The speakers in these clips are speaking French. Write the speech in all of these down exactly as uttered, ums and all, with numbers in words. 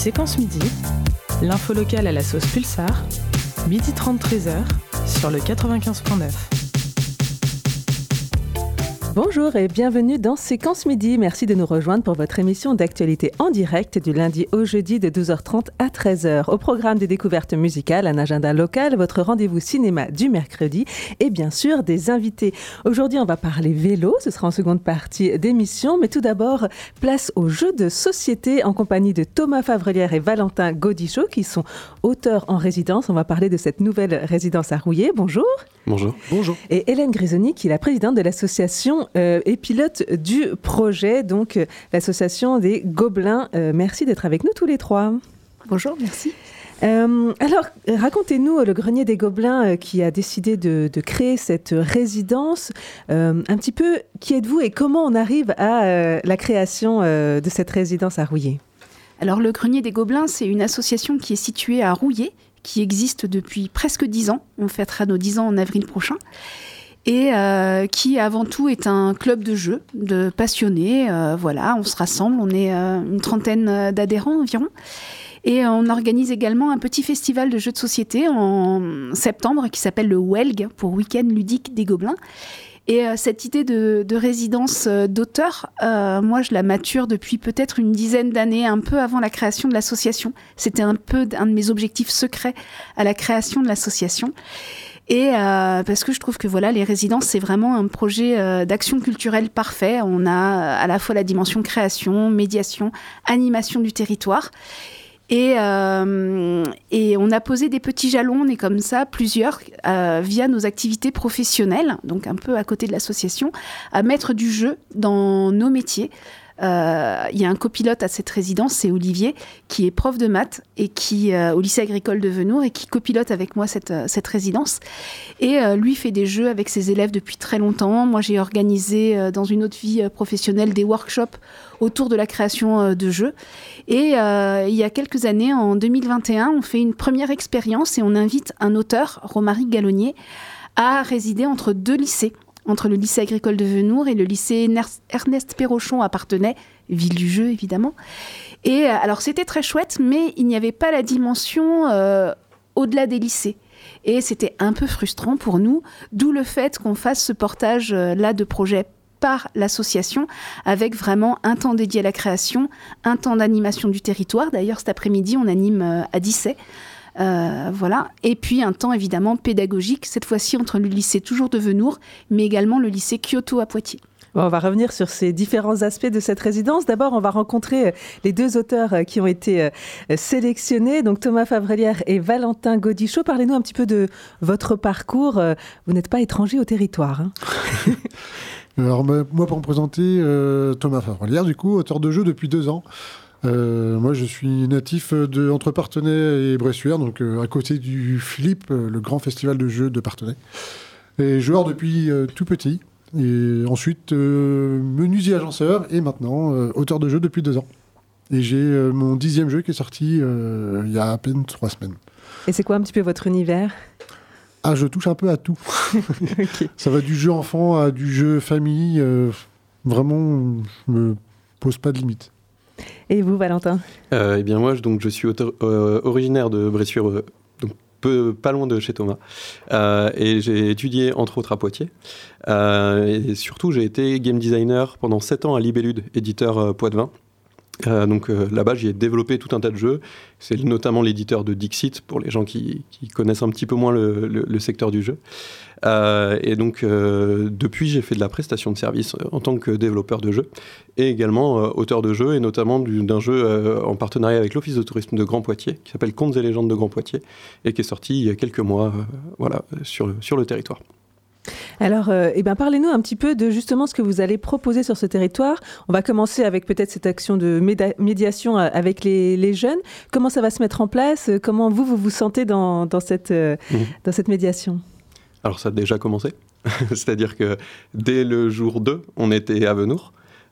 Séquence Midi, l'info locale à la sauce Pulsar, midi trente treize heures sur le quatre-vingt-quinze virgule neuf. Bonjour et bienvenue dans Séquence Midi. Merci de nous rejoindre pour votre émission d'actualité en direct du lundi au jeudi de douze heures trente à treize heures. Au programme des découvertes musicales, un agenda local, votre rendez-vous cinéma du mercredi et bien sûr des invités. Aujourd'hui, on va parler vélo, ce sera en seconde partie d'émission. Mais tout d'abord, place aux jeux de société en compagnie de Thomas Favrelière et Valentin Gaudichaud qui sont auteurs en résidence. On va parler de cette nouvelle résidence à Rouillé. Bonjour. Bonjour. Bonjour. Et Hélène Grisoni qui est la présidente de l'association Euh, et pilote du projet, donc euh, l'association des Gobelins. Euh, merci d'être avec nous tous les trois. Bonjour, merci. Euh, alors, racontez-nous le Grenier des Gobelins euh, qui a décidé de, de créer cette résidence. Euh, un petit peu, qui êtes-vous et comment on arrive à euh, la création euh, de cette résidence à Rouillé ? Alors, le Grenier des Gobelins, c'est une association qui est située à Rouillé, qui existe depuis presque dix ans. On fêtera nos dix ans en avril prochain. Et euh, qui avant tout est un club de jeux, de passionnés. Euh, voilà, on se rassemble, on est euh, une trentaine d'adhérents environ. Et on organise également un petit festival de jeux de société en septembre qui s'appelle le W E L G, pour Week-end ludique des Gobelins. Et euh, cette idée de, de résidence euh, d'auteur, euh, moi je la mature depuis peut-être une dizaine d'années, un peu avant la création de l'association. C'était un peu un de mes objectifs secrets à la création de l'association. Et euh, parce que je trouve que voilà, les résidences, c'est vraiment un projet euh, d'action culturelle parfait. On a à la fois la dimension création, médiation, animation du territoire. Et, euh, et on a posé des petits jalons, on est comme ça, plusieurs, euh, via nos activités professionnelles, donc un peu à côté de l'association, à mettre du jeu dans nos métiers. Euh, il y a un copilote à cette résidence, c'est Olivier, qui est prof de maths et qui euh, au lycée agricole de Venours et qui copilote avec moi cette, cette résidence. Et euh, lui fait des jeux avec ses élèves depuis très longtemps. Moi, j'ai organisé euh, dans une autre vie euh, professionnelle des workshops autour de la création euh, de jeux. Et euh, il y a quelques années, en deux mille vingt et un, on fait une première expérience et on invite un auteur, Romaric Gallonnier, à résider entre deux lycées. Entre le lycée agricole de Venours et le lycée Ernest Perrochon à Parthenay, ville du jeu évidemment. Et alors c'était très chouette, mais il n'y avait pas la dimension euh, au-delà des lycées. Et c'était un peu frustrant pour nous, d'où le fait qu'on fasse ce portage-là de projet par l'association, avec vraiment un temps dédié à la création, un temps d'animation du territoire. D'ailleurs cet après-midi on anime euh, à Dissay. Euh, voilà. Et puis un temps évidemment pédagogique, cette fois-ci entre le lycée toujours de Venours, mais également le lycée Kyoto à Poitiers. Bon, on va revenir sur ces différents aspects de cette résidence. D'abord, on va rencontrer les deux auteurs qui ont été sélectionnés, donc Thomas Favrelière et Valentin Gaudichaud. Parlez-nous un petit peu de votre parcours. Vous n'êtes pas étranger au territoire, hein. Alors, moi, pour me présenter, euh, Thomas Favrelière, du coup, auteur de jeux depuis deux ans. Euh, moi, je suis natif de, entre Parthenay et Bressuire, donc euh, à côté du Flip, euh, le grand festival de jeux de Parthenay. Et joueur depuis euh, tout petit. Et ensuite, euh, menuisier agenceur et maintenant euh, auteur de jeux depuis deux ans. Et j'ai euh, mon dixième jeu qui est sorti euh, il y a à peine trois semaines. Et c'est quoi un petit peu votre univers ? Ah, je touche un peu à tout. Okay. Ça va du jeu enfant à du jeu famille. Euh, vraiment, je me pose pas de limite. Et vous, Valentin ? euh, Eh bien, moi, je, donc, je suis auteur, euh, originaire de Bressuire, euh, donc peu, pas loin de chez Thomas. Euh, et j'ai étudié, entre autres, à Poitiers. Euh, et surtout, j'ai été game designer pendant sept ans à Libellude, éditeur euh, Poitevin. Euh, donc euh, là-bas, j'y ai développé tout un tas de jeux. C'est notamment l'éditeur de Dixit, pour les gens qui, qui connaissent un petit peu moins le, le, le secteur du jeu. Euh, et donc, euh, depuis, j'ai fait de la prestation de service en tant que développeur de jeux et également euh, auteur de jeux, et notamment du, d'un jeu euh, en partenariat avec l'Office de tourisme de Grand Poitiers, qui s'appelle Contes et légendes de Grand Poitiers, et qui est sorti il y a quelques mois euh, voilà, sur, le, sur le territoire. Alors, euh, eh ben, parlez-nous un petit peu de justement ce que vous allez proposer sur ce territoire. On va commencer avec peut-être cette action de méda- médiation avec les, les jeunes. Comment ça va se mettre en place ? Comment vous, vous vous sentez dans, dans, cette, euh, mmh. dans cette médiation ? Alors, ça a déjà commencé. C'est-à-dire que dès le jour deux, on était à Venours.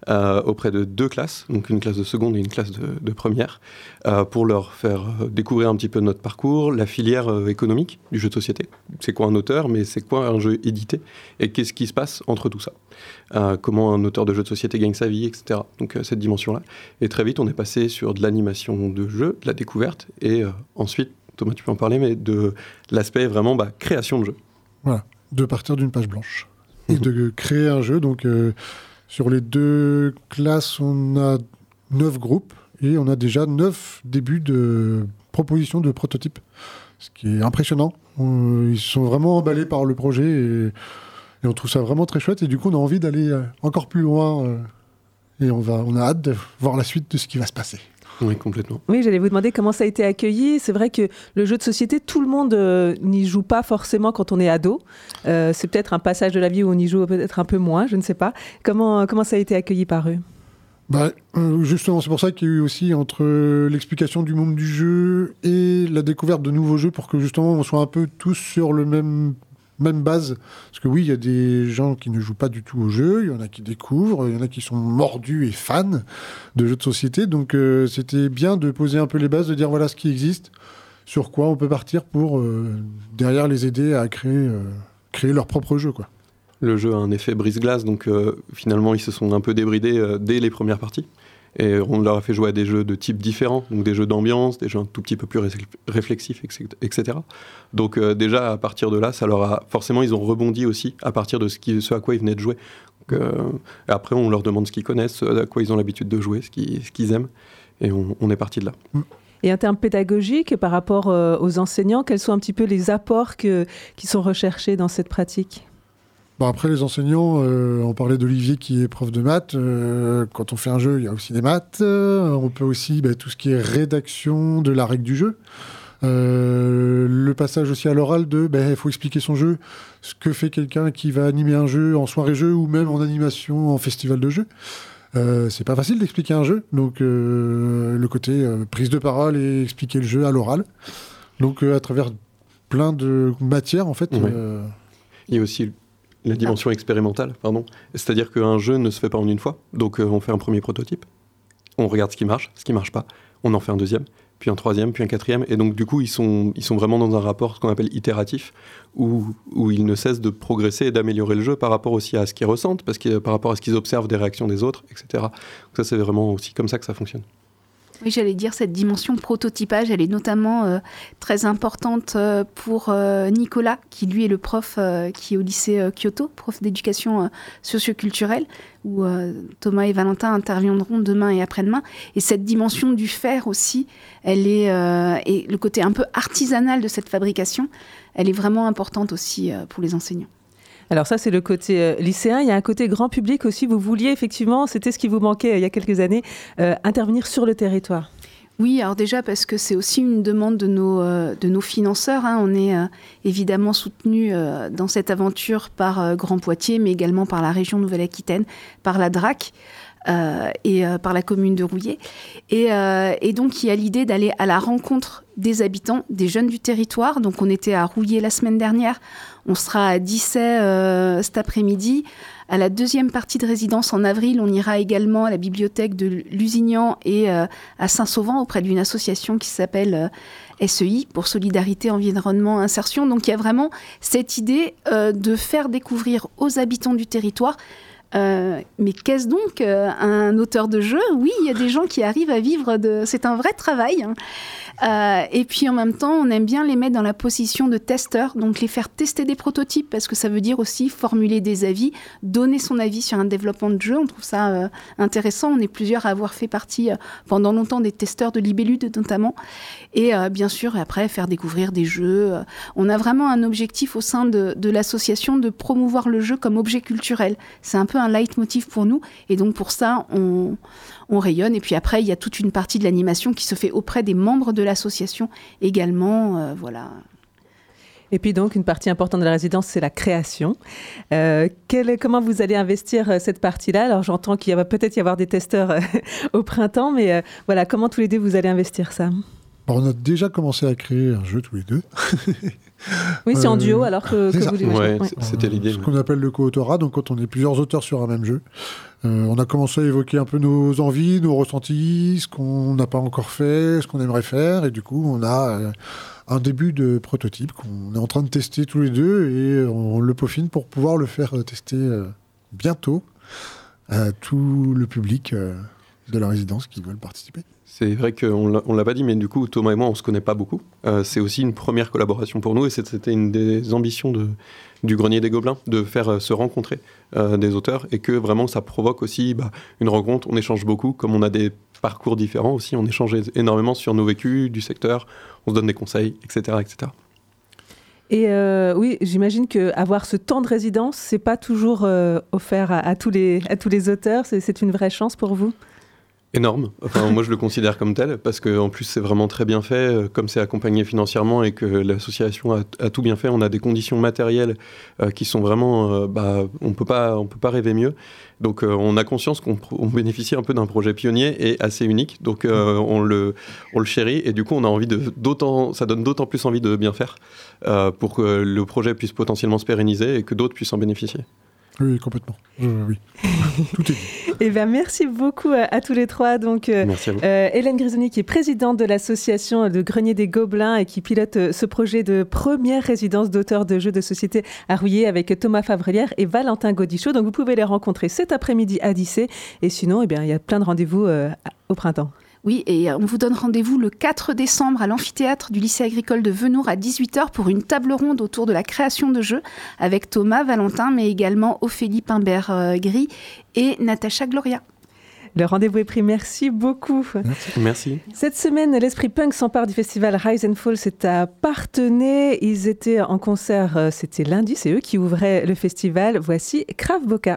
euh, auprès de deux classes, donc une classe de seconde et une classe de, de première, euh, pour leur faire découvrir un petit peu notre parcours, la filière euh, économique du jeu de société. C'est quoi un auteur, mais c'est quoi un jeu édité, et qu'est-ce qui se passe entre tout ça. Euh, comment un auteur de jeu de société gagne sa vie, et cetera. Donc euh, cette dimension-là. Et très vite, on est passé sur de l'animation de jeu, de la découverte, et euh, ensuite, Thomas, tu peux en parler, mais de l'aspect vraiment bah, création de jeu. Voilà, de partir d'une page blanche et de créer un jeu. Donc, euh, sur les deux classes, on a neuf groupes et on a déjà neuf débuts de propositions de prototypes, ce qui est impressionnant. On, ils sont vraiment emballés par le projet et, et on trouve ça vraiment très chouette. Et du coup, on a envie d'aller encore plus loin euh, et on, va, on a hâte de voir la suite de ce qui va se passer. Oui, complètement. Oui, j'allais vous demander comment ça a été accueilli. C'est vrai que le jeu de société, tout le monde euh, n'y joue pas forcément quand on est ado. Euh, c'est peut-être un passage de la vie où on y joue peut-être un peu moins, je ne sais pas. Comment, comment ça a été accueilli par eux ? Bah, euh, justement, c'est pour ça qu'il y a eu aussi entre l'explication du monde du jeu et la découverte de nouveaux jeux pour que justement on soit un peu tous sur le même... même base, parce que oui, il y a des gens qui ne jouent pas du tout au jeu, il y en a qui découvrent, il y en a qui sont mordus et fans de jeux de société, donc euh, c'était bien de poser un peu les bases, de dire voilà ce qui existe, sur quoi on peut partir pour euh, derrière les aider à créer, euh, créer leur propre jeu, quoi. Le jeu a un effet brise-glace, donc euh, finalement ils se sont un peu débridés euh, dès les premières parties. Et on leur a fait jouer à des jeux de types différents, donc des jeux d'ambiance, des jeux un tout petit peu plus ré- réflexifs, et cetera. Donc euh, déjà, à partir de là, ça leur a... forcément, ils ont rebondi aussi à partir de ce, qui, ce à quoi ils venaient de jouer. Donc, euh, après, on leur demande ce qu'ils connaissent, ce à quoi ils ont l'habitude de jouer, ce qu'ils, ce qu'ils aiment, et on, on est parti de là. Et en termes pédagogiques, par rapport euh, aux enseignants, quels sont un petit peu les apports que, qui sont recherchés dans cette pratique ? Bon, après, les enseignants, euh, on parlait d'Olivier qui est prof de maths. Euh, quand on fait un jeu, il y a aussi des maths. Euh, on peut aussi bah, tout ce qui est rédaction de la règle du jeu. Euh, le passage aussi à l'oral de, bah, il faut expliquer son jeu, ce que fait quelqu'un qui va animer un jeu en soirée jeu ou même en animation en festival de jeu. Euh, c'est pas facile d'expliquer un jeu, donc euh, le côté euh, prise de parole et expliquer le jeu à l'oral. Donc euh, à travers plein de matières en fait. Ouais. Euh... Il y a aussi la dimension ah. expérimentale, pardon. C'est-à-dire qu'un jeu ne se fait pas en une fois. Donc euh, on fait un premier prototype, on regarde ce qui marche, ce qui marche pas, on en fait un deuxième, puis un troisième, puis un quatrième. Et donc du coup, ils sont, ils sont vraiment dans un rapport, ce qu'on appelle itératif, où, où ils ne cessent de progresser et d'améliorer le jeu par rapport aussi à ce qu'ils ressentent, parce que, par rapport à ce qu'ils observent des réactions des autres, et cetera. Donc ça, c'est vraiment aussi comme ça que ça fonctionne. Oui, j'allais dire, cette dimension prototypage, elle est notamment euh, très importante euh, pour euh, Nicolas, qui lui est le prof euh, qui est au lycée euh, Kyoto, prof d'éducation euh, socioculturelle, où euh, Thomas et Valentin interviendront demain et après-demain. Et cette dimension du faire aussi, elle est, euh, et le côté un peu artisanal de cette fabrication, elle est vraiment importante aussi euh, pour les enseignants. Alors ça, c'est le côté euh, lycéen. Il y a un côté grand public aussi. Vous vouliez effectivement, c'était ce qui vous manquait euh, il y a quelques années, euh, intervenir sur le territoire. Oui, alors déjà parce que c'est aussi une demande de nos, euh, de nos financeurs. Hein. On est euh, évidemment soutenu euh, dans cette aventure par euh, Grand Poitiers, mais également par la région Nouvelle-Aquitaine, par la D R A C. Euh, et euh, par la commune de Rouillé. Et, euh, et donc, il y a l'idée d'aller à la rencontre des habitants, des jeunes du territoire. Donc, on était à Rouillé la semaine dernière. On sera à Dissay euh, cet après-midi. À la deuxième partie de résidence, en avril, on ira également à la bibliothèque de Lusignan et euh, à Saint-Sauvant, auprès d'une association qui s'appelle euh, S E I, pour Solidarité, Environnement, Insertion. Donc, il y a vraiment cette idée euh, de faire découvrir aux habitants du territoire. Euh, mais qu'est-ce donc euh, un auteur de jeu ? Oui, il y a des gens qui arrivent à vivre de... C'est un vrai travail. Hein. Euh, et puis en même temps, on aime bien les mettre dans la position de testeurs, donc les faire tester des prototypes, parce que ça veut dire aussi formuler des avis, donner son avis sur un développement de jeu. On trouve ça euh, intéressant. On est plusieurs à avoir fait partie euh, pendant longtemps des testeurs de Libellude notamment. Et euh, bien sûr, après, faire découvrir des jeux. On a vraiment un objectif au sein de, de l'association de promouvoir le jeu comme objet culturel. C'est un peu un leitmotiv pour nous. Et donc pour ça, on, on rayonne. Et puis après, il y a toute une partie de l'animation qui se fait auprès des membres de l'association également. Euh, voilà. Et puis donc, une partie importante de la résidence, c'est la création. Euh, quel, comment vous allez investir cette partie-là ? Alors j'entends qu'il va peut-être y avoir des testeurs au printemps, mais euh, voilà, comment tous les deux vous allez investir ça ? Alors, on a déjà commencé à créer un jeu tous les deux. Oui, c'est Euh, en duo alors que, c'est que ça. vous les Ouais, ouais. c'est- c'était l'idée. Ce ouais. qu'on appelle le co-autorat, donc quand on est plusieurs auteurs sur un même jeu. Euh, on a commencé à évoquer un peu nos envies, nos ressentis, ce qu'on n'a pas encore fait, ce qu'on aimerait faire, et du coup, on a euh, un début de prototype qu'on est en train de tester tous les deux, et on le peaufine pour pouvoir le faire tester euh, bientôt à tout le public euh, de la résidence qui veulent participer. C'est vrai qu'on l'a, on l'a pas dit, mais du coup, Thomas et moi, on se connaît pas beaucoup. Euh, c'est aussi une première collaboration pour nous, et c'était une des ambitions de, du Grenier des Gobelins, de faire euh, se rencontrer euh, des auteurs, et que vraiment ça provoque aussi bah, une rencontre. On échange beaucoup, comme on a des parcours différents aussi, on échange énormément sur nos vécus du secteur, on se donne des conseils, et cetera, et cetera. Et euh, oui, j'imagine qu'avoir ce temps de résidence, c'est pas toujours euh, offert à, à, tous les, à tous les auteurs. C'est, c'est une vraie chance pour vous? Énorme. Enfin, moi, je le considère comme tel, parce qu'en plus, c'est vraiment très bien fait. Comme c'est accompagné financièrement et que l'association a, a tout bien fait, on a des conditions matérielles euh, qui sont vraiment... Euh, bah, on peut pas, on peut pas rêver mieux. Donc, euh, on a conscience qu'on on bénéficie un peu d'un projet pionnier et assez unique. Donc, euh, on, le, on le chérit. Et du coup, on a envie de, d'autant, ça donne d'autant plus envie de bien faire euh, pour que le projet puisse potentiellement se pérenniser et que d'autres puissent en bénéficier. Oui, complètement. Euh, oui. Tout est dit. Eh bien, merci beaucoup à, à tous les trois. Donc, euh, Merci à vous. euh, Hélène Grisoni, qui est présidente de l'association de Grenier des Gobelins et qui pilote euh, ce projet de première résidence d'auteurs de jeux de société à Rouillé avec Thomas Favrelière et Valentin Gaudichaud. Donc, vous pouvez les rencontrer cet après-midi à Dissé. Et sinon, eh bien, il y a plein de rendez-vous euh, au printemps. Oui, et on vous donne rendez-vous le quatre décembre à l'amphithéâtre du lycée agricole de Venours à dix-huit heures pour une table ronde autour de la création de jeux avec Thomas, Valentin, mais également Ophélie Pimbert-Gris et Natacha Gloria. Le rendez-vous est pris. Merci beaucoup. Merci. Merci. Cette semaine, l'Esprit Punk s'empare du festival Rise and Fall. C'est à Parthenay. Ils étaient en concert, euh, c'était lundi. C'est eux qui ouvraient le festival. Voici Krav Boca.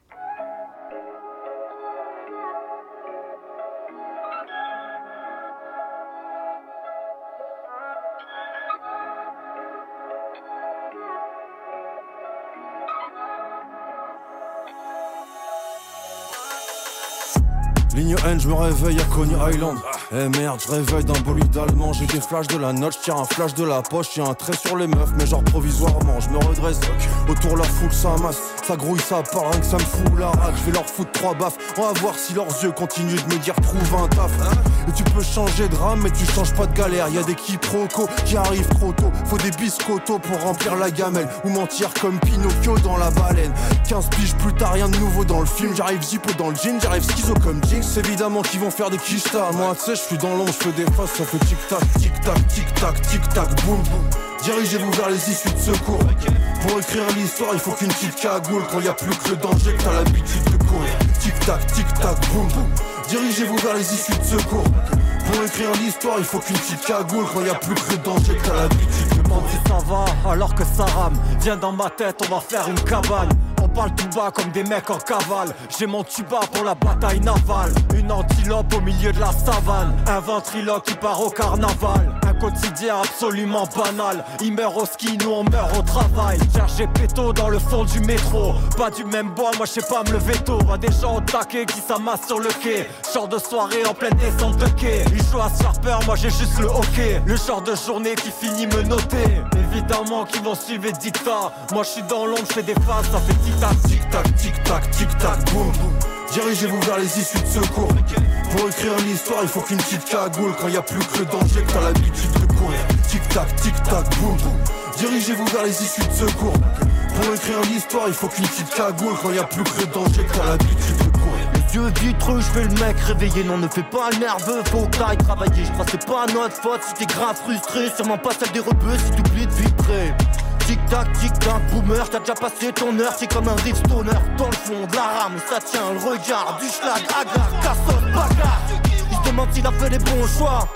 Ligne N, je me réveille à Coney Island. Eh merde, je réveille d'un bolide allemand. J'ai des flashs de la note, je tire un flash de la poche. J'ai un trait sur les meufs, mais genre provisoirement. Je me redresse, autour la foule s'amasse. Ça grouille, ça part, rien que ça me fout la rate. Je vais leur foutre trois baffes. On va voir si leurs yeux continuent de me dire trouve un taf. Et tu peux changer de rame, mais tu changes pas de galère. Y'a des quiproquos qui arrivent trop tôt. Faut des biscottos pour remplir la gamelle. Ou mentir comme Pinocchio dans la baleine. quinze piges plus tard, rien de nouveau dans le film. J'arrive zippo dans le jean, j'arrive schizo comme Jinx. Évidemment qu'ils vont faire des quichetas. Moi tu sais, je suis dans l'ombre, je fais des faces. Ça fait tic-tac, tic-tac, tic-tac, tic-tac, boum boum. Dirigez-vous vers les issues de secours. Pour écrire l'histoire, il faut qu'une petite cagoule. Quand y a plus que le danger, que t'as l'habitude de courir. Tic-tac, tic-tac, boum boum. Dirigez-vous vers les issues de secours. Pour écrire l'histoire, il faut qu'une petite cagoule. Quand y a plus que le danger, que t'as l'habitude de courir. Si ça va, alors que ça rame. Viens dans ma tête, on va faire une cabane. On parle tout bas comme des mecs en cavale. J'ai mon tuba pour la bataille navale. Une antilope au milieu de la savane. Un ventriloque qui part au carnaval. Un quotidien absolument banal. Il meurt au ski, nous on meurt au travail. Chercher péto dans le fond du métro. Pas du même bois, moi je sais pas me lever tôt. Vois des gens au taquet qui s'amassent sur le quai. Genre de soirée en pleine descente de quai. Ils jouent à se faire peur, moi j'ai juste le hockey. Le genre de journée qui finit me noter. Évidemment qu'ils vont suivre les dictats. Moi je suis dans l'ombre, je fais des phases, ça fait tic-tac, tic-tac, tic-tac, tic-tac, boum boum. Dirigez-vous vers les issues de secours. Pour écrire l'histoire, il faut qu'une petite cagoule. Quand y a plus que le danger, que t'as l'habitude de courir. Tic-tac, tic-tac, boum boum. Dirigez-vous vers les issues de secours. Pour écrire l'histoire, il faut qu'une petite cagoule. Quand y a plus que le danger, que t'as l'habitude de courir. les yeux vitreux, je fais le mec réveillé. Non, ne fais pas le nerveux, faut que t'ailles travailler. Je crois que c'est pas notre faute si t'es grave frustré. Sûrement pas celle des rebeux si t'oublies de vitrer. Tic-tac, tic-tac, boomer, t'as déjà passé ton heure. C'est comme un riff stoner dans le fond de la rame. Ça tient le regard du schlag, agar, cassotte, bagarre. Il se demande s'il a fait les bons choix.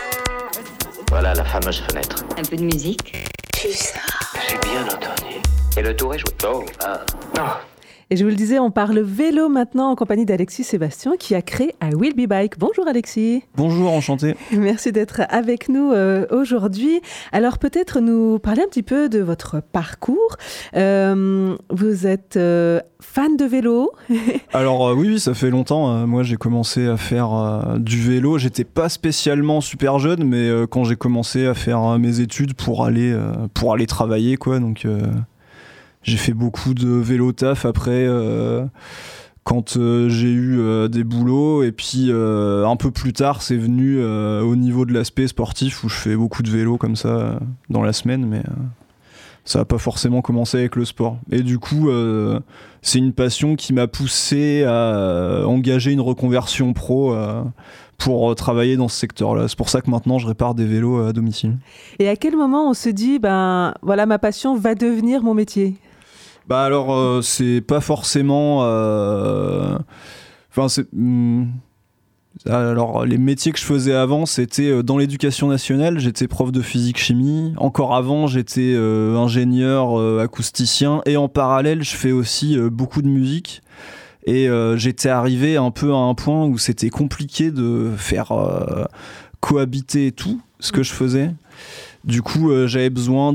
Voilà la fameuse fenêtre. Un peu de musique. J'ai bien entendu. Et le tour est joué. Oh, ah. Non. Et je vous le disais, on parle vélo maintenant en compagnie d'Alexis Sébastien qui a créé I Will Be Bike. Bonjour Alexis. Bonjour, enchanté. Merci d'être avec nous euh, aujourd'hui. Alors peut-être nous parler un petit peu de votre parcours. Euh, vous êtes euh, fan de vélo? Alors euh, oui, oui, ça fait longtemps. Euh, moi j'ai commencé à faire euh, du vélo. J'étais pas spécialement super jeune, mais euh, quand j'ai commencé à faire euh, mes études pour aller, euh, pour aller travailler, quoi. Donc euh, j'ai fait beaucoup de vélo taf après euh, quand euh, j'ai eu euh, des boulots et puis euh, un peu plus tard c'est venu euh, au niveau de l'aspect sportif où je fais beaucoup de vélo comme ça euh, dans la semaine, mais euh, ça n'a pas forcément commencé avec le sport. Et du coup euh, c'est une passion qui m'a poussé à euh, engager une reconversion pro euh, pour travailler dans ce secteur-là. C'est pour ça que maintenant je répare des vélos à domicile. Et à quel moment on se dit ben voilà, ma passion va devenir mon métier? Bah alors euh, c'est pas forcément euh... enfin c'est hmm... alors les métiers que je faisais avant c'était dans l'éducation nationale, j'étais prof de physique chimie. Encore avant j'étais euh, ingénieur euh, acousticien et en parallèle je fais aussi euh, beaucoup de musique. Et euh, j'étais arrivé un peu à un point où c'était compliqué de faire euh, cohabiter tout ce que je faisais. Du coup, euh, j'avais besoin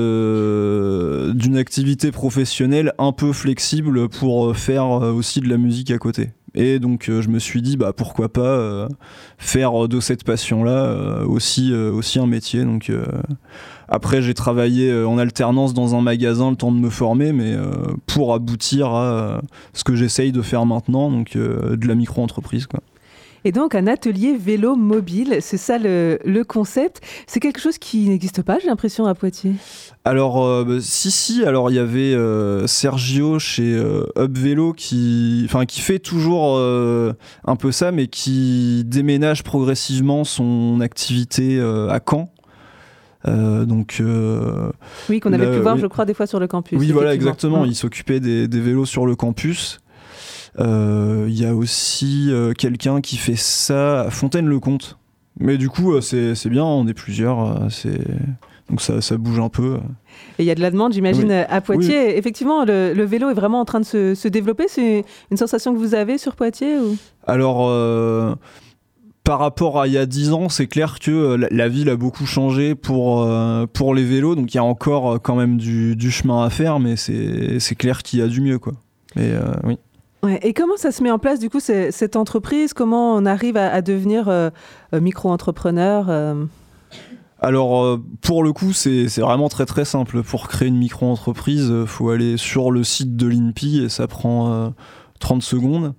de, d'une activité professionnelle un peu flexible pour faire euh, aussi de la musique à côté. Et donc, euh, je me suis dit, bah, pourquoi pas euh, faire de cette passion-là euh, aussi, euh, aussi un métier. Donc, euh, après, j'ai travaillé euh, en alternance dans un magasin le temps de me former, mais euh, pour aboutir à euh, ce que j'essaye de faire maintenant, donc euh, de la micro-entreprise, quoi. Et donc, un atelier vélo mobile, c'est ça le, le concept. C'est quelque chose qui n'existe pas, j'ai l'impression, à Poitiers. Alors, euh, bah, si, si. Alors, il y avait euh, Sergio chez euh, Hub Vélo qui, enfin, qui fait toujours euh, un peu ça, mais qui déménage progressivement son activité euh, à Caen. Euh, donc, euh, oui, qu'on avait là, pu voir, oui. je crois, des fois sur le campus. Oui, voilà, exactement. Mmh. Il s'occupait des, des vélos sur le campus. Il euh, y a aussi euh, quelqu'un qui fait ça à Fontaine-le-Comte. Mais du coup, euh, c'est, c'est bien, on est plusieurs. Euh, c'est... Donc ça, ça bouge un peu. Et il y a de la demande, j'imagine, oui. à Poitiers. Oui. Effectivement, le, le vélo est vraiment en train de se, se développer. C'est une sensation que vous avez sur Poitiers ou... Alors, euh, par rapport à il y a dix ans, c'est clair que la, la ville a beaucoup changé pour, euh, pour les vélos. Donc il y a encore quand même du, du chemin à faire, mais c'est, c'est clair qu'il y a du mieux, quoi. Mais euh, oui. Ouais, et comment ça se met en place, du coup, c'est, cette entreprise? Comment on arrive à, à devenir euh, micro-entrepreneur euh... Alors, euh, pour le coup, c'est, c'est vraiment très très simple. Pour créer une micro-entreprise, il faut aller sur le site de l'I N P I et ça prend euh, trente secondes.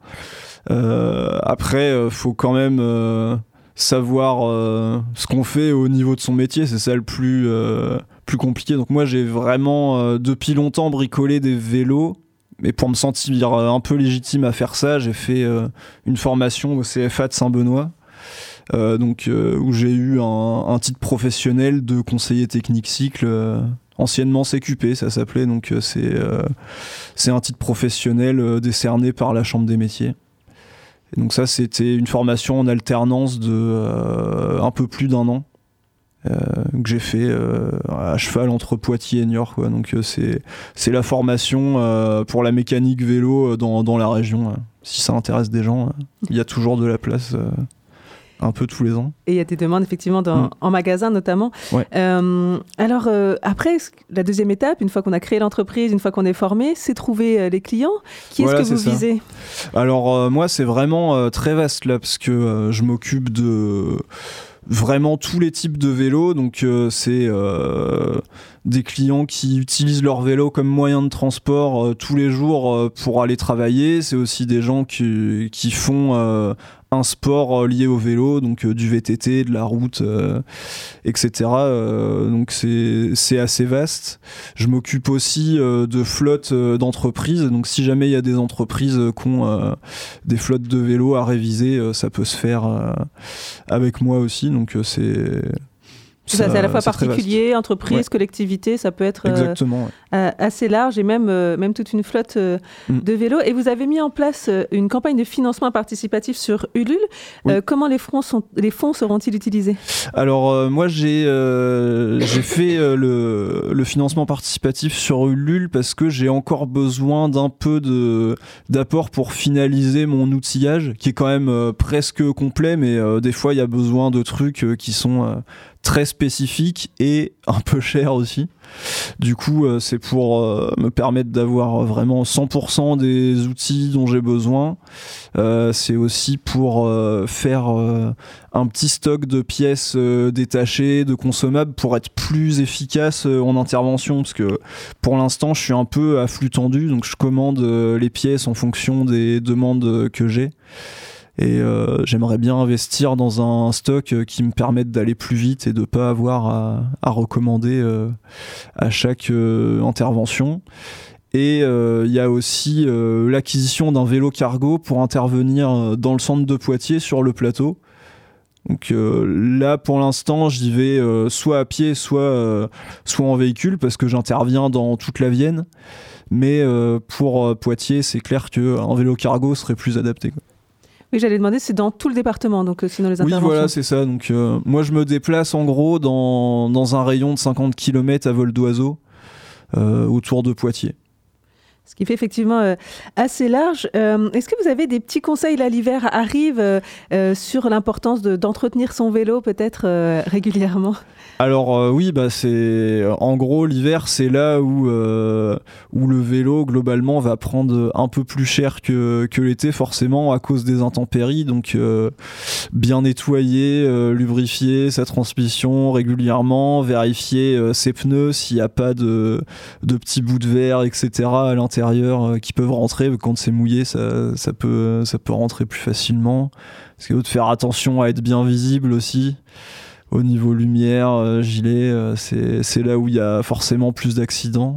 Euh, après, il euh, faut quand même euh, savoir euh, ce qu'on fait au niveau de son métier. C'est ça le plus, euh, plus compliqué. Donc moi, j'ai vraiment, euh, depuis longtemps, bricolé des vélos. Mais pour me sentir un peu légitime à faire ça, j'ai fait euh, une formation au C F A de Saint-Benoît, euh, donc, euh, où j'ai eu un, un titre professionnel de conseiller technique cycle, euh, anciennement C Q P, ça s'appelait. Donc euh, c'est, euh, c'est un titre professionnel euh, décerné par la Chambre des métiers. Et donc ça, c'était une formation en alternance de euh, un peu plus d'un an. Euh, que j'ai fait euh, à cheval entre Poitiers et Niort, quoi. Donc euh, c'est, c'est la formation euh, pour la mécanique vélo dans, dans la région. Euh. Si ça intéresse des gens, il euh, y a toujours de la place euh, un peu tous les ans. Et il y a des demandes effectivement dans, mmh. en magasin notamment. Ouais. Euh, alors euh, après, la deuxième étape, une fois qu'on a créé l'entreprise, une fois qu'on est formé, c'est trouver euh, les clients. Qui voilà, est-ce que vous ça. visez? Alors euh, moi c'est vraiment euh, très vaste là, parce que euh, je m'occupe de... vraiment tous les types de vélos, donc euh, c'est euh, des clients qui utilisent leur vélo comme moyen de transport euh, tous les jours euh, pour aller travailler. C'est aussi des gens qui, qui font euh, un sport euh, lié au vélo, donc euh, du V T T, de la route, euh, et cetera. Euh, donc c'est, c'est assez vaste. Je m'occupe aussi euh, de flottes euh, d'entreprises, donc si jamais il y a des entreprises euh, qui ont euh, des flottes de vélos à réviser, euh, ça peut se faire euh, avec moi aussi. Donc euh, c'est C'est, ça, c'est à la fois c'est particulier, entreprise, ouais. collectivité, ça peut être Exactement, euh, ouais. assez large et même, euh, même toute une flotte euh, mm. de vélos. Et vous avez mis en place euh, une campagne de financement participatif sur Ulule. Oui. Euh, comment les fonds, sont, les fonds seront-ils utilisés ? Alors euh, moi j'ai, euh, j'ai fait euh, le, le financement participatif sur Ulule parce que j'ai encore besoin d'un peu de, d'apport pour finaliser mon outillage qui est quand même euh, presque complet, mais euh, des fois il y a besoin de trucs euh, qui sont... Euh, très spécifique et un peu cher aussi. Du coup, euh, c'est pour euh, me permettre d'avoir vraiment cent pour cent des outils dont j'ai besoin. Euh, c'est aussi pour euh, faire euh, un petit stock de pièces euh, détachées, de consommables, pour être plus efficace euh, en intervention. Parce que pour l'instant, je suis un peu à flux tendu, donc je commande euh, les pièces en fonction des demandes que j'ai. Et euh, j'aimerais bien investir dans un stock qui me permette d'aller plus vite et de ne pas avoir à, à recommander euh, à chaque euh, intervention. Et il euh, y a aussi euh, l'acquisition d'un vélo cargo pour intervenir dans le centre de Poitiers sur le plateau. Donc euh, là, pour l'instant, j'y vais euh, soit à pied, soit, euh, soit en véhicule parce que j'interviens dans toute la Vienne. Mais euh, pour euh, Poitiers, c'est clair qu'un vélo cargo serait plus adapté, quoi. Oui, j'allais demander, c'est dans tout le département, donc sinon les interventions. Oui, voilà, c'est ça. Donc, euh, moi, je me déplace en gros dans, dans un rayon de cinquante kilomètres à vol d'oiseau euh, autour de Poitiers. Ce qui fait effectivement euh, assez large. Euh, est-ce que vous avez des petits conseils, là, l'hiver arrive, euh, euh, sur l'importance de, d'entretenir son vélo peut-être euh, régulièrement ? Alors euh, oui, bah c'est en gros l'hiver, c'est là où euh, où le vélo globalement va prendre un peu plus cher que que l'été forcément à cause des intempéries. Donc euh, bien nettoyer, euh, lubrifier sa transmission régulièrement, vérifier euh, ses pneus s'il n'y a pas de de petits bouts de verre, et cetera à l'intérieur euh, qui peuvent rentrer. Quand c'est mouillé, ça ça peut ça peut rentrer plus facilement. Parce que de faire attention à être bien visible aussi. Au niveau lumière, euh, gilet, euh, c'est, c'est là où il y a forcément plus d'accidents.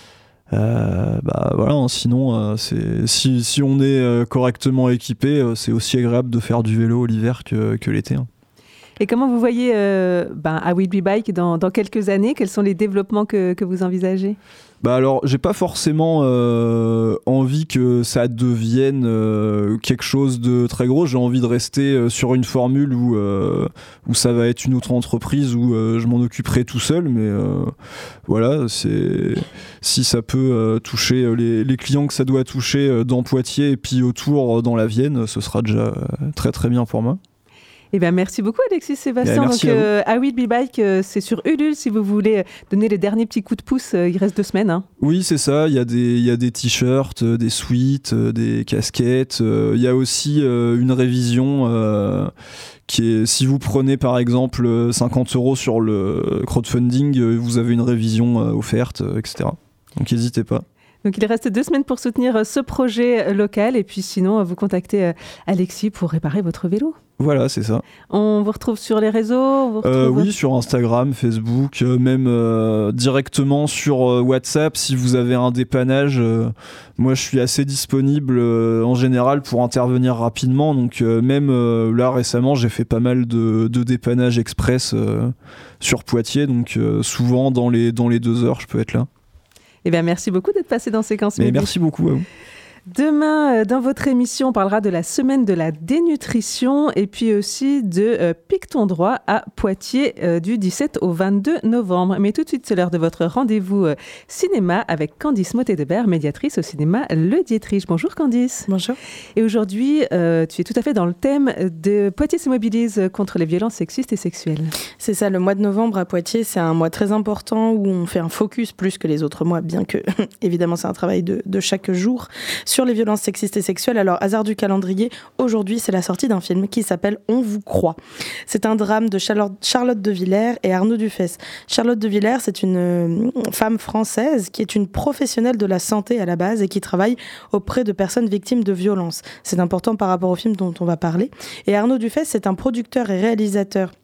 Euh, bah voilà, hein, sinon, euh, c'est, si, si on est euh, correctement équipé, euh, c'est aussi agréable de faire du vélo l'hiver que, que l'été. Hein. Et comment vous voyez euh, ben, à We Be Bike dans, dans quelques années ? Quels sont les développements que, que vous envisagez ? Bah alors, j'ai pas forcément euh, envie que ça devienne euh, quelque chose de très gros. J'ai envie de rester euh, sur une formule où, euh, où ça va être une autre entreprise où euh, je m'en occuperai tout seul. Mais euh, voilà, c'est, si ça peut euh, toucher les, les clients que ça doit toucher euh, dans Poitiers et puis autour euh, dans la Vienne, ce sera déjà euh, très très bien pour moi. Eh bien, merci beaucoup Alexis Sébastien. Merci Donc, à, euh, à We Be Bike, euh, c'est sur Ulule si vous voulez donner les derniers petits coups de pouce. Euh, il reste deux semaines. Hein. Oui, c'est ça. Il y a des, il y a des t-shirts, euh, des sweats, euh, des casquettes. Euh, il y a aussi euh, une révision euh, qui est, si vous prenez par exemple cinquante euros sur le crowdfunding, euh, vous avez une révision euh, offerte, euh, et cetera. Donc, n'hésitez pas. Donc il reste deux semaines pour soutenir ce projet local et puis sinon vous contactez Alexis pour réparer votre vélo. Voilà, c'est ça. On vous retrouve sur les réseaux on vous retrouve... euh, Oui, sur Instagram, Facebook, euh, même euh, directement sur euh, WhatsApp si vous avez un dépannage. Euh, moi, je suis assez disponible euh, en général pour intervenir rapidement. Donc euh, même euh, là, récemment, j'ai fait pas mal de, de dépannage express euh, sur Poitiers. Donc euh, souvent, dans les, dans les deux heures, je peux être là. Eh bien, merci beaucoup d'être passé dans Séquence Midi. Merci beaucoup à vous. Demain, dans votre émission, on parlera de la semaine de la dénutrition et puis aussi de euh, Pique ton droit à Poitiers euh, du dix-sept au vingt-deux novembre. Mais tout de suite, c'est l'heure de votre rendez-vous euh, cinéma avec Candice Motet-Debert, médiatrice au cinéma Le Dietrich. Bonjour Candice. Bonjour. Et aujourd'hui, euh, tu es tout à fait dans le thème de Poitiers se mobilise contre les violences sexistes et sexuelles. C'est ça, le mois de novembre à Poitiers, c'est un mois très important où on fait un focus plus que les autres mois, bien que évidemment c'est un travail de, de chaque jour. Sur les violences sexistes et sexuelles, alors hasard du calendrier, aujourd'hui c'est la sortie d'un film qui s'appelle On vous croit. C'est un drame de Charlotte de Villers et Arnaud Dufesse. Charlotte de Villers, c'est une femme française qui est une professionnelle de la santé à la base et qui travaille auprès de personnes victimes de violences. C'est important par rapport au film dont on va parler. Et Arnaud Dufesse, c'est un producteur et réalisateur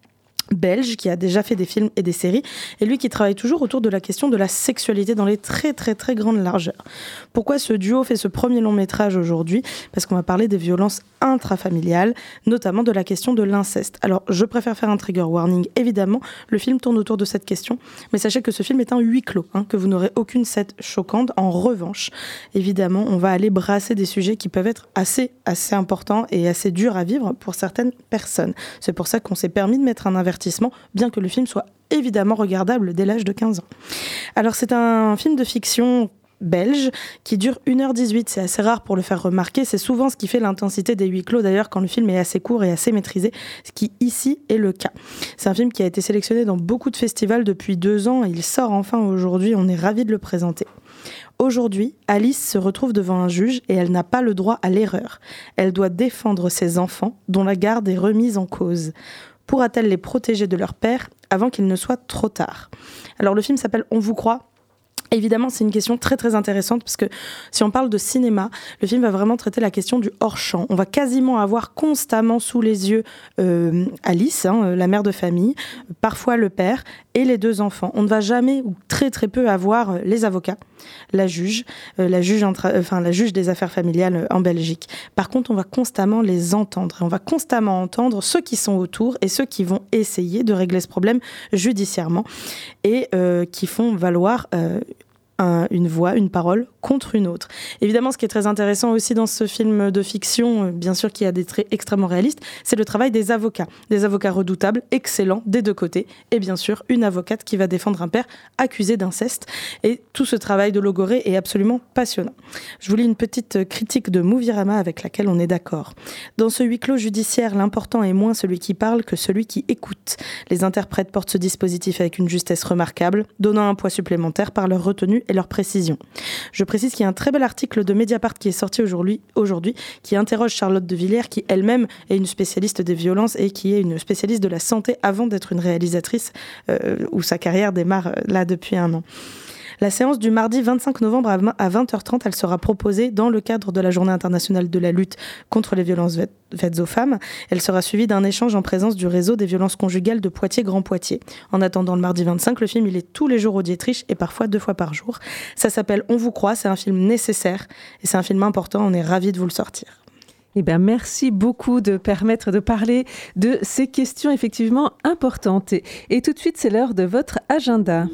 belge qui a déjà fait des films et des séries, et lui qui travaille toujours autour de la question de la sexualité dans les très très très grandes largeurs. Pourquoi ce duo fait ce premier long métrage aujourd'hui ? Parce qu'on va parler des violences intrafamiliales, notamment de la question de l'inceste. Alors je préfère faire un trigger warning, évidemment, le film tourne autour de cette question, mais sachez que ce film est un huis clos, hein, que vous n'aurez aucune scène choquante. En revanche, évidemment, on va aller brasser des sujets qui peuvent être assez, assez importants et assez durs à vivre pour certaines personnes. C'est pour ça qu'on s'est permis de mettre un avertissement, bien que le film soit évidemment regardable dès l'âge de quinze ans. Alors c'est un film de fiction belge qui dure une heure dix-huit, c'est assez rare pour le faire remarquer, c'est souvent ce qui fait l'intensité des huis clos d'ailleurs quand le film est assez court et assez maîtrisé, ce qui ici est le cas. C'est un film qui a été sélectionné dans beaucoup de festivals depuis deux ans et il sort enfin aujourd'hui, on est ravis de le présenter. Aujourd'hui, Alice se retrouve devant un juge et elle n'a pas le droit à l'erreur. Elle doit défendre ses enfants dont la garde est remise en cause. Pourra-t-elle les protéger de leur père avant qu'il ne soit trop tard ? Alors le film s'appelle « On vous croit ». Évidemment, c'est une question très très intéressante parce que si on parle de cinéma, le film va vraiment traiter la question du hors-champ. On va quasiment avoir constamment sous les yeux euh, Alice, hein, la mère de famille, parfois le père et les deux enfants. On ne va jamais ou très très peu avoir les avocats, la juge, euh, la juge, intra- enfin, la juge des affaires familiales en Belgique. Par contre, on va constamment les entendre. Et on va constamment entendre ceux qui sont autour et ceux qui vont essayer de régler ce problème judiciairement et euh, qui font valoir euh, un, une voix, une parole contre une autre. Évidemment, ce qui est très intéressant aussi dans ce film de fiction, bien sûr qui a des traits extrêmement réalistes, c'est le travail des avocats. Des avocats redoutables, excellents, des deux côtés. Et bien sûr, une avocate qui va défendre un père accusé d'inceste. Et tout ce travail de Logoré est absolument passionnant. Je vous lis une petite critique de Movirama avec laquelle on est d'accord. Dans ce huis clos judiciaire, l'important est moins celui qui parle que celui qui écoute. Les interprètes portent ce dispositif avec une justesse remarquable, donnant un poids supplémentaire par leur retenue et leur précision. Je précise qu'il y a un très bel article de Mediapart qui est sorti aujourd'hui, aujourd'hui qui interroge Charlotte de Villers, qui elle-même est une spécialiste des violences et qui est une spécialiste de la santé avant d'être une réalisatrice euh, où sa carrière démarre là depuis un an. La séance du mardi vingt-cinq novembre à vingt heures trente, elle sera proposée dans le cadre de la Journée internationale de la lutte contre les violences faites aux femmes. Elle sera suivie d'un échange en présence du réseau des violences conjugales de Poitiers-Grand Poitiers. En attendant le mardi vingt-cinq, le film il est tous les jours au Dietrich et parfois deux fois par jour. Ça s'appelle On vous croit, c'est un film nécessaire et c'est un film important, on est ravis de vous le sortir. Eh bien, merci beaucoup de permettre de parler de ces questions effectivement importantes. Et, et tout de suite, c'est l'heure de votre agenda.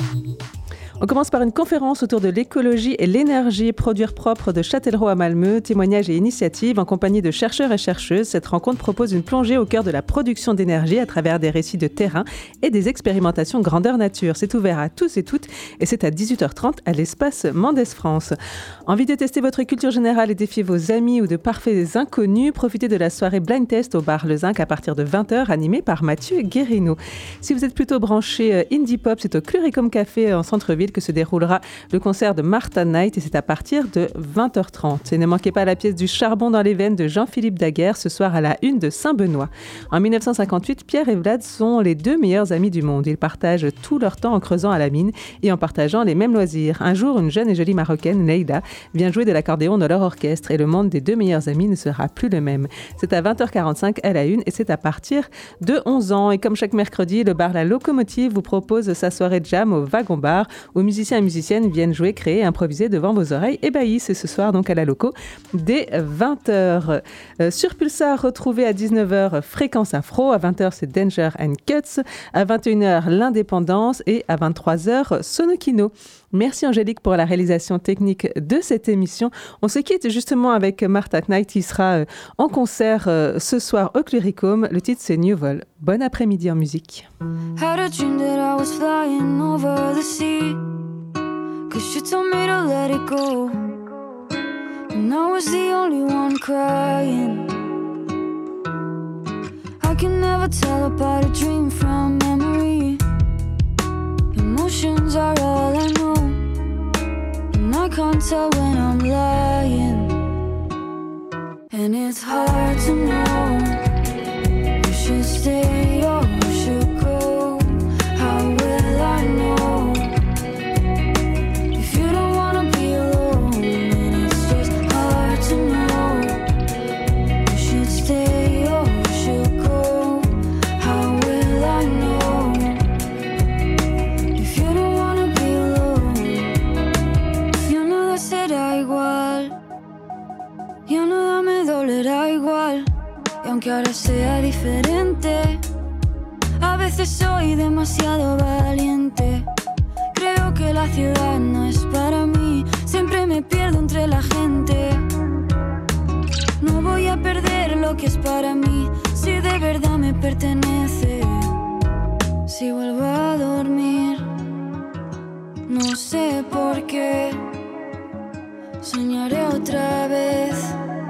On commence par une conférence autour de l'écologie et l'énergie, produire propre de Châtellerault à Malmö, témoignages et initiatives en compagnie de chercheurs et chercheuses. Cette rencontre propose une plongée au cœur de la production d'énergie à travers des récits de terrain et des expérimentations grandeur nature. C'est ouvert à tous et toutes et c'est à dix-huit heures trente à l'espace Mendès France. Envie de tester votre culture générale et défier vos amis ou de parfaits inconnus? Profitez de la soirée Blind Test au bar Le Zinc à partir de vingt heures, animée par Mathieu Guérino. Si vous êtes plutôt branché indie pop, c'est au Cluricum Café en centre-ville que se déroulera le concert de Martha Knight et c'est à partir de vingt heures trente. Et ne manquez pas la pièce du charbon dans les veines de Jean-Philippe Daguerre ce soir à la une de Saint-Benoît. En dix-neuf cent cinquante-huit, Pierre et Vlad sont les deux meilleurs amis du monde. Ils partagent tout leur temps en creusant à la mine et en partageant les mêmes loisirs. Un jour, une jeune et jolie Marocaine, Leïla, vient jouer de l'accordéon dans leur orchestre et le monde des deux meilleurs amis ne sera plus le même. C'est à vingt heures quarante-cinq à la une et c'est à partir de onze ans. Et comme chaque mercredi, le bar La Locomotive vous propose sa soirée jam au Wagon Bar où musiciens et musiciennes viennent jouer, créer et improviser devant vos oreilles ébahies. C'est ce soir donc à la Loco dès vingt heures. Euh, sur Pulsar, retrouvez à dix-neuf heures Fréquence Afro. À vingt heures, c'est Danger and Cuts. À vingt et une heures, L'Indépendance. Et à vingt-trois heures, Sonokino. Merci Angélique pour la réalisation technique de cette émission. On se quitte justement avec Martha Knight qui sera en concert ce soir au Cluricum. Le titre c'est New Vol. Bon après-midi en musique. Had a dream that I was flying over the sea, 'cause she told me to let it go, and I was the only one crying. I can never tell apart a dream from memory. Emotions are all I know, and I can't tell when I'm lying. And it's hard to know, you should stay or you should go. How will I know if you don't wanna be alone? And it's just hard to know, you should stay or you should go. How will I know? aunque ahora sea diferente, a veces soy demasiado valiente. Creo que la ciudad no es para mí, siempre me pierdo entre la gente. No voy a perder lo que es para mí, si de verdad me pertenece. Si vuelvo a dormir, no sé por qué, soñaré otra vez